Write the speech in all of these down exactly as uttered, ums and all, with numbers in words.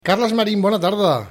Carles Marín, bona tarda.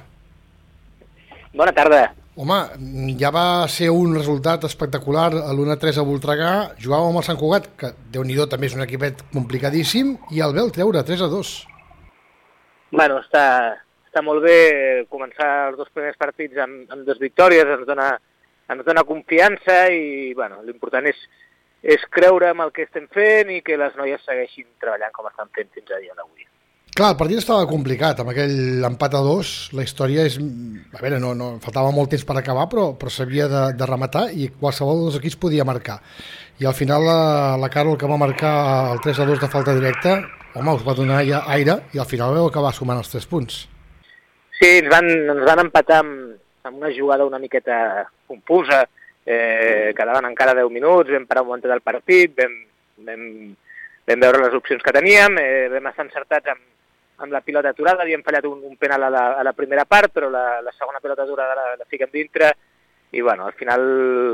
Bona tarda. Home, ja va ser un resultat espectacular a l'u a tres a Voltregà. Jugàvem amb el Sant Cugat, que Déu-n'hi-do també és un equipet complicadíssim, i el ve el treure, tres a dos. Bueno, està, està molt bé començar els dos primers partits amb, amb dues victòries, ens dona, ens dona confiança i bueno, l'important és, és creure en el que estem fent i que les noies segueixin treballant com estan fent fins a dia d'avui. Clar, el partit estava complicat, amb aquell empat a dos, la història és... A veure, no, no faltava molt temps per acabar, però, però s'havia de, de rematar i qualsevol dels equips podia marcar. I al final la, la Carol, que va marcar el tres a dos de falta directa, home, us va donar ja aire i al final vau acabar sumant els tres punts. Sí, ens van, ens van empatar amb, amb una jugada una miqueta confusa, eh, quedaven encara deu minuts, vam parar un moment del partit, vam, vam, vam veure les opcions que teníem, eh, vam estar encertats amb amb la pilota aturada, havíem fallat un, un penal a la, a la primera part, però la, la segona pilota aturada la, la fiquem dintre, i bueno, al final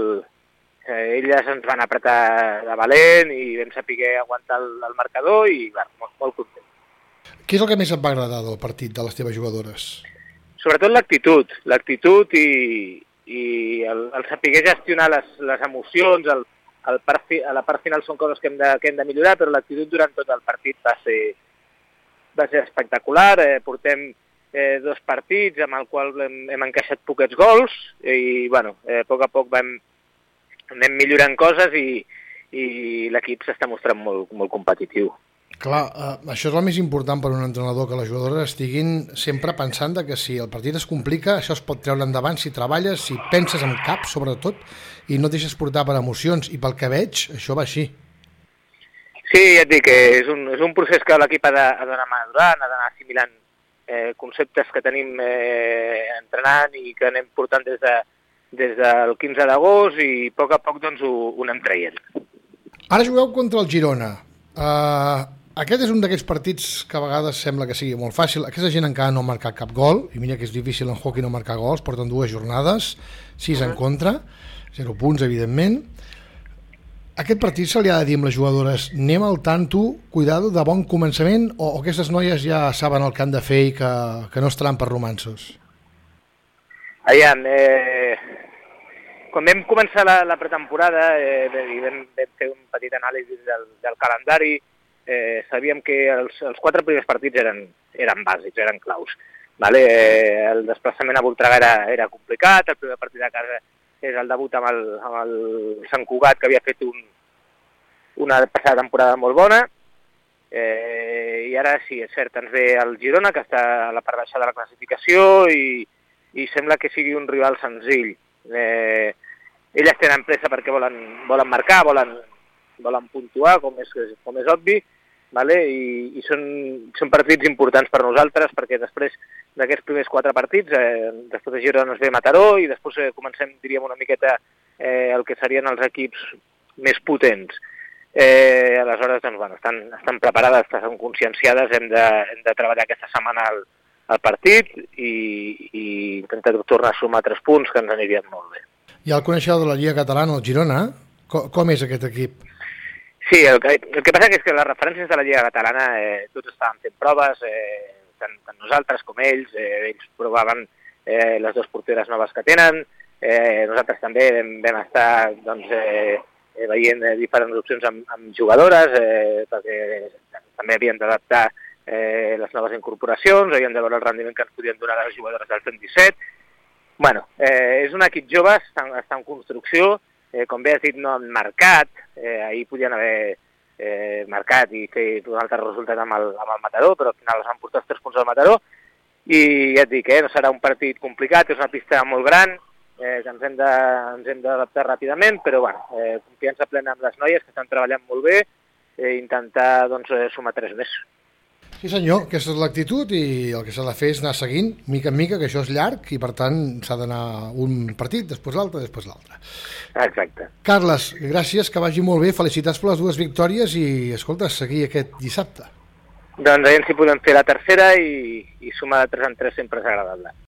eh, elles ens van apretar de valent i vam saber aguantar el, el marcador i bueno, molt, molt content. Què és el que més et va agradar del partit de les teves jugadores? Sobretot l'actitud, l'actitud i, i el, el saber gestionar les, les emocions, el, el part, a la part final són coses que hem de, que hem de millorar, però l'actitud durant tot el partit va ser va ser espectacular, eh, portem eh, dos partits amb el qual hem, hem encaixat poquets gols i bueno, eh, a poc a poc vam, anem millorant coses i, i l'equip s'està mostrant molt, molt competitiu. Clar, eh, això és el més important per un entrenador, que les jugadores estiguin sempre pensant de que si el partit es complica, això es pot treure endavant si treballes, si penses en cap, sobretot, i no et deixes portar per emocions, i pel que veig, això va així. Sí, ja et dic que és un, és un procés que l'equip ha d'anar madurant, ha d'anar assimilant eh, conceptes que tenim eh, entrenant i que anem portant des, de, des del quinze d'agost i a poc a poc doncs, ho, ho anem traient. Ara jugueu contra el Girona. Uh, aquest és un d'aquests partits que a vegades sembla que sigui molt fàcil. Aquesta gent encara no ha marcat cap gol, i mira que és difícil en hockey no marcar gols, porten dues jornades, sis en contra, zero punts, evidentment. Aquest partit se li ha de dir amb les jugadores, anem al tanto, cuidado, de bon començament, o, o aquestes noies ja saben el que han de fer i que, que no estaran per romanços? Aviam, eh, quan vam començar la, la pretemporada eh, vam, vam fer un petit anàlisi del, del calendari, eh, sabíem que els, els quatre primers partits eren, eren bàsics, eren claus. Vale? Eh, el desplaçament a Voltregà era, era complicat, el primer partit a casa és el debut amb el, amb el Sant Cugat, que havia fet un, una passada temporada molt bona, eh, i ara sí, és cert, ens ve el Girona, que està a la part baixa de la classificació, i, i sembla que sigui un rival senzill. Eh, elles tenen pressa perquè volen, volen marcar, volen, volen puntuar, com és, com és obvi, vale? I, i són, són partits importants per nosaltres, perquè després d'aquests primers quatre partits, eh, després de Girona ens ve Mataró i després eh, comencem, diríem, una miqueta eh, el que serien els equips més potents. Eh, aleshores, doncs, bueno, estan, estan preparades, estan conscienciades, hem de, hem de treballar aquesta setmana al, al partit i, i intentar tornar a sumar tres punts, que ens anirien molt bé. I el coneixedor de la Lliga Catalana, el Girona, com, com és aquest equip? Sí, el que, el que passa és que les referències de la Lliga Catalana, eh, tots estaven fent proves, eh, tant, tant nosaltres com ells, eh, ells provaven eh, les dues porteres noves que tenen, eh, nosaltres també vam, vam estar doncs, eh, veient eh, diferents opcions amb, amb jugadores, eh, perquè també havien d'adaptar eh, les noves incorporacions, havien de veure el rendiment que ens podien donar les jugadores del cent disset. Bueno, eh, és un equip jove, està, està en construcció, eh, com bé has dit, no han marcat, eh, ahir podien haver eh, marcat i fer un altre resultat amb el, amb el Mataró, però al final els han portat tres punts al Mataró, i ja et dic, eh, no serà un partit complicat, és una pista molt gran, eh, que ens hem de, ens hem d'adaptar ràpidament, però bueno, eh, confiança plena amb les noies que estan treballant molt bé, eh, intentar doncs, eh, sumar tres més. Sí senyor, aquesta és l'actitud i el que s'ha de fer és anar seguint, mica en mica, que això és llarg i per tant s'ha d'anar un partit, després l'altre, després l'altre. Exacte. Carles, gràcies, que vagi molt bé, felicitats per les dues victòries i, escolta, seguir aquest dissabte. Doncs aviam si podem fer la tercera i, i sumar de tres en tres sempre és agradable.